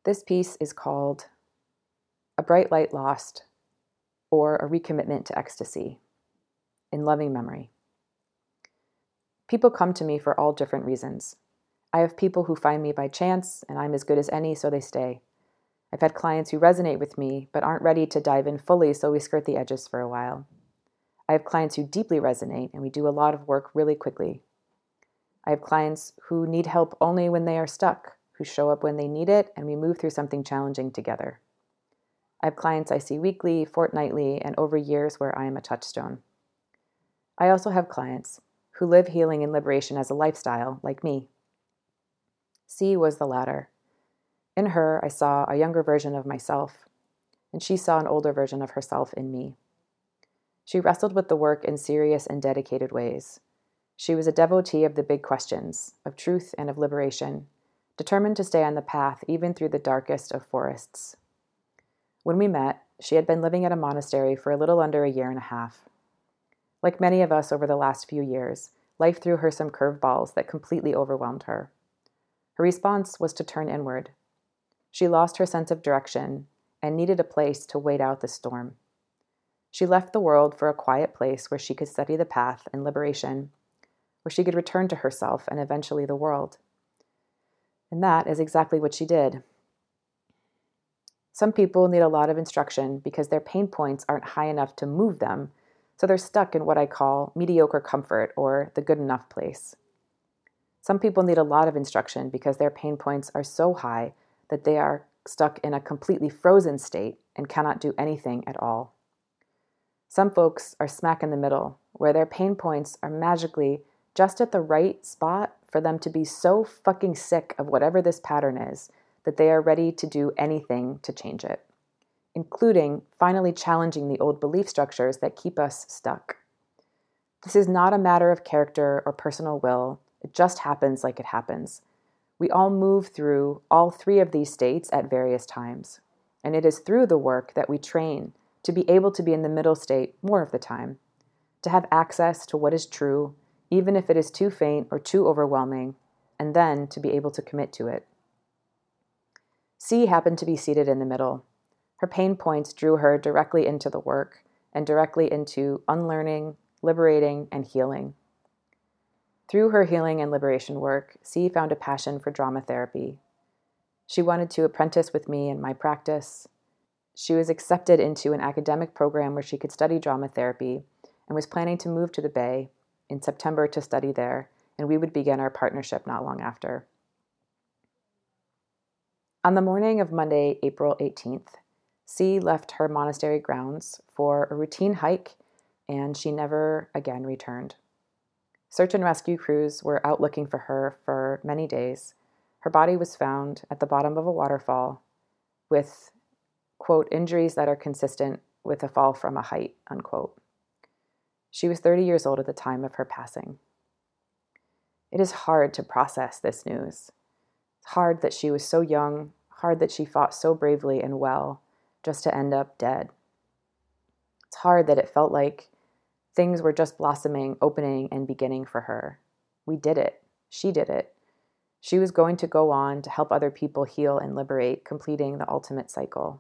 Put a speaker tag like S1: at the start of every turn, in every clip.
S1: This piece is called A Bright Light Lost, or A Recommitment to Ecstasy, in loving memory. People come to me for all different reasons. I have people who find me by chance, and I'm as good as any, so they stay. I've had clients who resonate with me, but aren't ready to dive in fully, so we skirt the edges for a while. I have clients who deeply resonate, and we do a lot of work really quickly. I have clients who need help only when they are stuck, who show up when they need it, and we move through something challenging together. I have clients I see weekly, fortnightly, and over years where I am a touchstone. I also have clients who live healing and liberation as a lifestyle, like me. C was the latter. In her, I saw a younger version of myself, and she saw an older version of herself in me. She wrestled with the work in serious and dedicated ways. She was a devotee of the big questions, of truth and of liberation, determined to stay on the path even through the darkest of forests. When we met, she had been living at a monastery for a little under a year and a half. Like many of us over the last few years, life threw her some curveballs that completely overwhelmed her. Her response was to turn inward. She lost her sense of direction and needed a place to wait out the storm. She left the world for a quiet place where she could study the path and liberation, where she could return to herself and eventually the world. And that is exactly what she did. Some people need a lot of instruction because their pain points aren't high enough to move them, so they're stuck in what I call mediocre comfort or the good enough place. Some people need a lot of instruction because their pain points are so high that they are stuck in a completely frozen state and cannot do anything at all. Some folks are smack in the middle, where their pain points are magically just at the right spot for them to be so fucking sick of whatever this pattern is that they are ready to do anything to change it, including finally challenging the old belief structures that keep us stuck. This is not a matter of character or personal will. It just happens like it happens. We all move through all three of these states at various times, and it is through the work that we train to be able to be in the middle state more of the time, to have access to what is true, even if it is too faint or too overwhelming, and then to be able to commit to it. C happened to be seated in the middle. Her pain points drew her directly into the work and directly into unlearning, liberating, and healing. Through her healing and liberation work, C found a passion for drama therapy. She wanted to apprentice with me in my practice. She was accepted into an academic program where she could study drama therapy and was planning to move to the Bay in September to study there, and we would begin our partnership not long after. On the morning of Monday, April 18th, C left her monastery grounds for a routine hike, and she never again returned. Search and rescue crews were out looking for her for many days. Her body was found at the bottom of a waterfall with, quote, injuries that are consistent with a fall from a height, unquote. She was 30 years old at the time of her passing. It is hard to process this news. It's hard that she was so young, hard that she fought so bravely and well, just to end up dead. It's hard that it felt like things were just blossoming, opening, and beginning for her. We did it. She did it. She was going to go on to help other people heal and liberate, completing the ultimate cycle.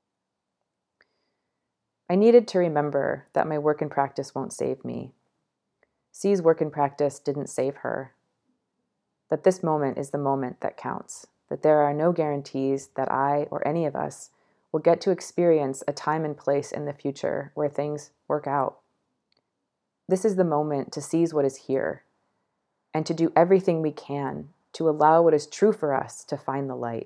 S1: I needed to remember that my work and practice won't save me. C's work and practice didn't save her. That this moment is the moment that counts. That there are no guarantees that I or any of us will get to experience a time and place in the future where things work out. This is the moment to seize what is here and to do everything we can to allow what is true for us to find the light.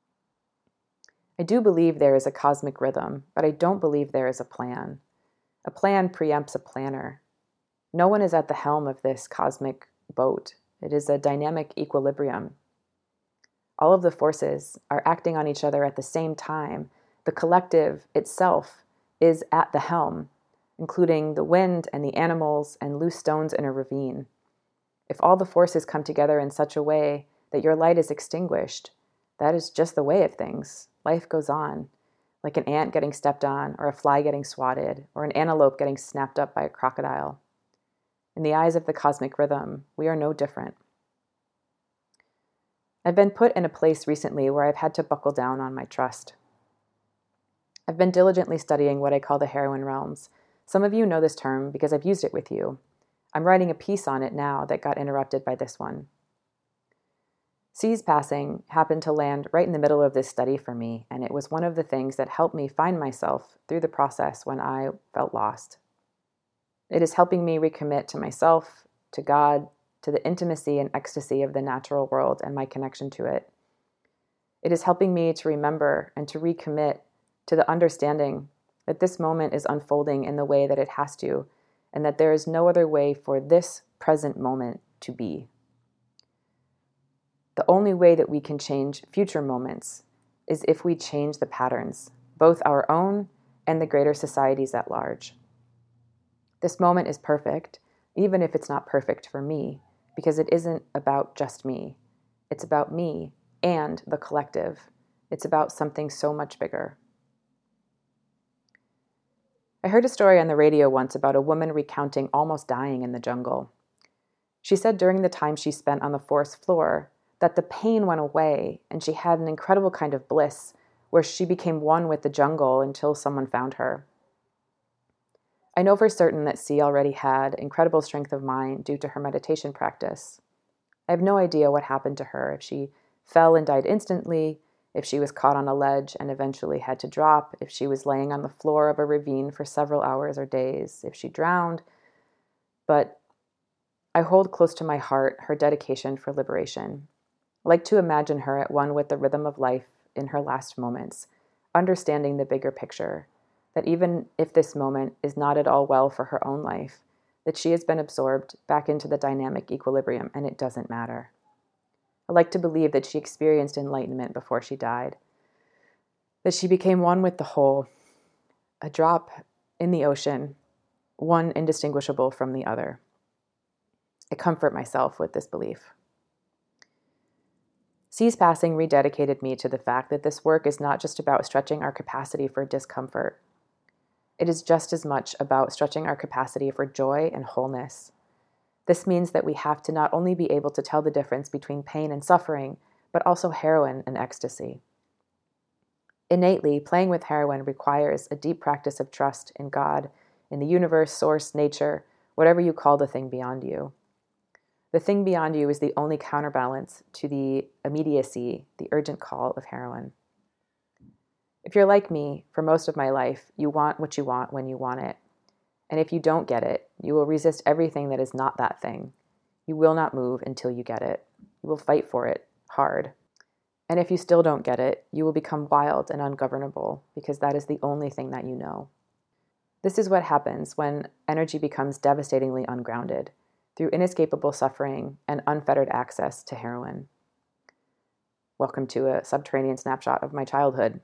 S1: I do believe there is a cosmic rhythm, but I don't believe there is a plan. A plan preempts a planner. No one is at the helm of this cosmic boat. It is a dynamic equilibrium. All of the forces are acting on each other at the same time. The collective itself is at the helm, including the wind and the animals and loose stones in a ravine. If all the forces come together in such a way that your light is extinguished, that is just the way of things. Life goes on, like an ant getting stepped on, or a fly getting swatted, or an antelope getting snapped up by a crocodile. In the eyes of the cosmic rhythm, we are no different. I've been put in a place recently where I've had to buckle down on my trust. I've been diligently studying what I call the heroine realms. Some of you know this term because I've used it with you. I'm writing a piece on it now that got interrupted by this one. C's passing happened to land right in the middle of this study for me, and it was one of the things that helped me find myself through the process when I felt lost. It is helping me recommit to myself, to God, to the intimacy and ecstasy of the natural world and my connection to it. It is helping me to remember and to recommit to the understanding that this moment is unfolding in the way that it has to, and that there is no other way for this present moment to be. The only way that we can change future moments is if we change the patterns, both our own and the greater societies at large. This moment is perfect, even if it's not perfect for me, because it isn't about just me. It's about me and the collective. It's about something so much bigger. I heard a story on the radio once about a woman recounting almost dying in the jungle. She said during the time she spent on the forest floor that the pain went away and she had an incredible kind of bliss where she became one with the jungle until someone found her. I know for certain that C already had incredible strength of mind due to her meditation practice. I have no idea what happened to her, if she fell and died instantly, if she was caught on a ledge and eventually had to drop, if she was laying on the floor of a ravine for several hours or days, if she drowned, but I hold close to my heart her dedication for liberation. I like to imagine her at one with the rhythm of life in her last moments, understanding the bigger picture, that even if this moment is not at all well for her own life, that she has been absorbed back into the dynamic equilibrium and it doesn't matter. I like to believe that she experienced enlightenment before she died, that she became one with the whole, a drop in the ocean, one indistinguishable from the other. I comfort myself with this belief. C's passing rededicated me to the fact that this work is not just about stretching our capacity for discomfort. It is just as much about stretching our capacity for joy and wholeness. This means that we have to not only be able to tell the difference between pain and suffering, but also heroine and ecstasy. Innately, playing with heroine requires a deep practice of trust in God, in the universe, source, nature, whatever you call the thing beyond you. The thing beyond you is the only counterbalance to the immediacy, the urgent call of heroine. If you're like me, for most of my life, you want what you want when you want it. And if you don't get it, you will resist everything that is not that thing. You will not move until you get it. You will fight for it hard. And if you still don't get it, you will become wild and ungovernable because that is the only thing that you know. This is what happens when energy becomes devastatingly ungrounded, through inescapable suffering and unfettered access to heroine. Welcome to a subterranean snapshot of my childhood.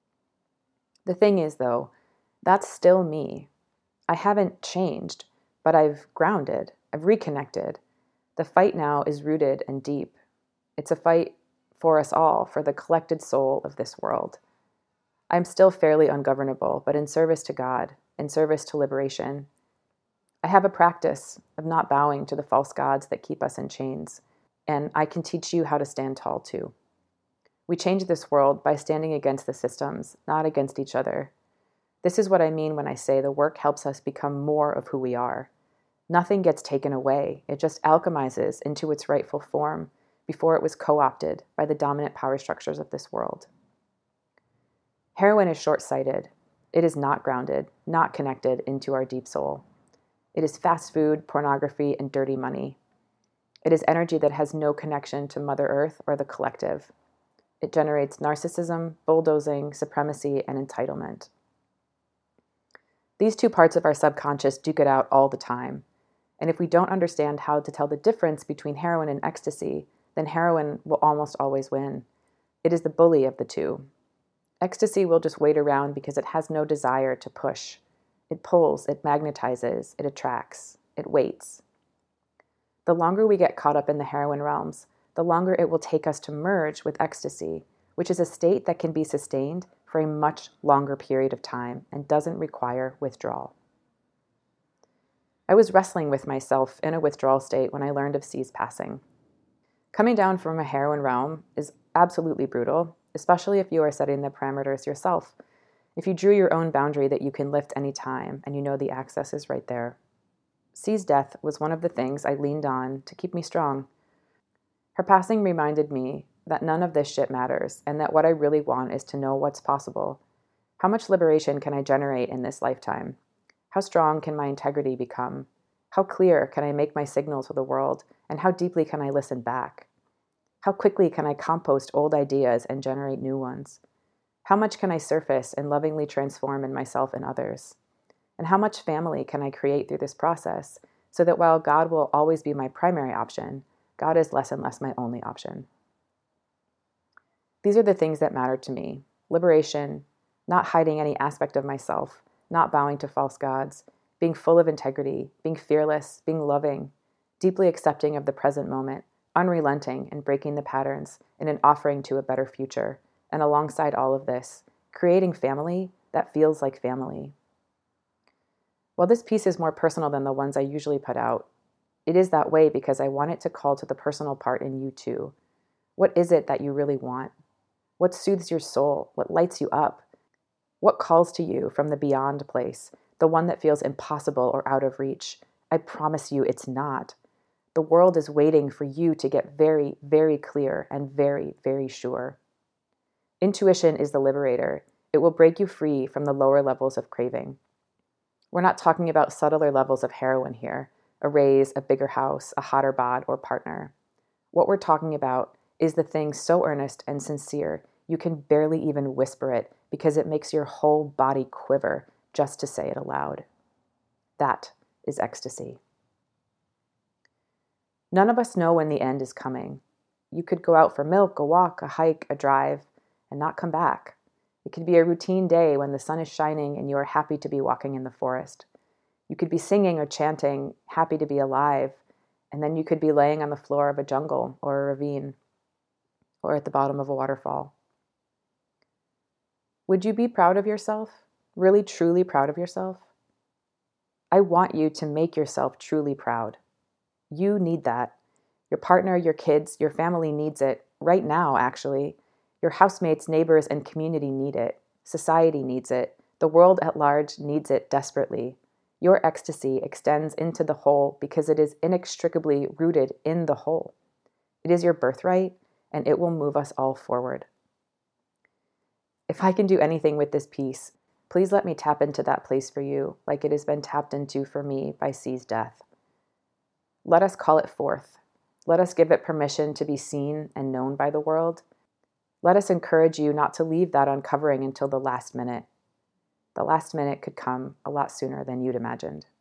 S1: The thing is, though, that's still me. I haven't changed, but I've grounded, I've reconnected. The fight now is rooted and deep. It's a fight for us all, for the collected soul of this world. I'm still fairly ungovernable, but in service to God, in service to liberation. I have a practice of not bowing to the false gods that keep us in chains, and I can teach you how to stand tall too. We change this world by standing against the systems, not against each other. This is what I mean when I say the work helps us become more of who we are. Nothing gets taken away. It just alchemizes into its rightful form before it was co-opted by the dominant power structures of this world. Heroine is short-sighted. It is not grounded, not connected into our deep soul. It is fast food, pornography, and dirty money. It is energy that has no connection to Mother Earth or the collective. It generates narcissism, bulldozing, supremacy, and entitlement. These two parts of our subconscious duke it out all the time. And if we don't understand how to tell the difference between heroine and ecstasy, then heroine will almost always win. It is the bully of the two. Ecstasy will just wait around because it has no desire to push. It pulls, it magnetizes, it attracts, it waits. The longer we get caught up in the heroine realms, the longer it will take us to merge with ecstasy, which is a state that can be sustained for a much longer period of time and doesn't require withdrawal. I was wrestling with myself in a withdrawal state when I learned of C's passing. Coming down from a heroin realm is absolutely brutal, especially if you are setting the parameters yourself. If you drew your own boundary that you can lift any time and you know the access is right there. C's death was one of the things I leaned on to keep me strong. Her passing reminded me that none of this shit matters and that what I really want is to know what's possible. How much liberation can I generate in this lifetime? How strong can my integrity become? How clear can I make my signal to the world, and how deeply can I listen back? How quickly can I compost old ideas and generate new ones? How much can I surface and lovingly transform in myself and others? And how much family can I create through this process so that while God will always be my primary option, God is less and less my only option? These are the things that matter to me: liberation, not hiding any aspect of myself, not bowing to false gods, being full of integrity, being fearless, being loving, deeply accepting of the present moment, unrelenting and breaking the patterns in an offering to a better future, and alongside all of this, creating family that feels like family. While this piece is more personal than the ones I usually put out, it is that way because I want it to call to the personal part in you too. What is it that you really want? What soothes your soul? What lights you up? What calls to you from the beyond place, the one that feels impossible or out of reach? I promise you it's not. The world is waiting for you to get very, very clear and very, very sure. Intuition is the liberator. It will break you free from the lower levels of craving. We're not talking about subtler levels of heroin here: a raise, a bigger house, a hotter bod, or partner. What we're talking about is the thing so earnest and sincere you can barely even whisper it because it makes your whole body quiver just to say it aloud. That is ecstasy. None of us know when the end is coming. You could go out for milk, a walk, a hike, a drive, and not come back. It could be a routine day when the sun is shining and you are happy to be walking in the forest. You could be singing or chanting, happy to be alive, and then you could be laying on the floor of a jungle or a ravine or at the bottom of a waterfall. Would you be proud of yourself? Really, truly proud of yourself? I want you to make yourself truly proud. You need that. Your partner, your kids, your family needs it right now, actually. Your housemates, neighbors, and community need it. Society needs it. The world at large needs it desperately. Your ecstasy extends into the whole because it is inextricably rooted in the whole. It is your birthright, and it will move us all forward. If I can do anything with this piece, please let me tap into that place for you like it has been tapped into for me by C's death. Let us call it forth. Let us give it permission to be seen and known by the world. Let us encourage you not to leave that uncovering until the last minute. The last minute could come a lot sooner than you'd imagined.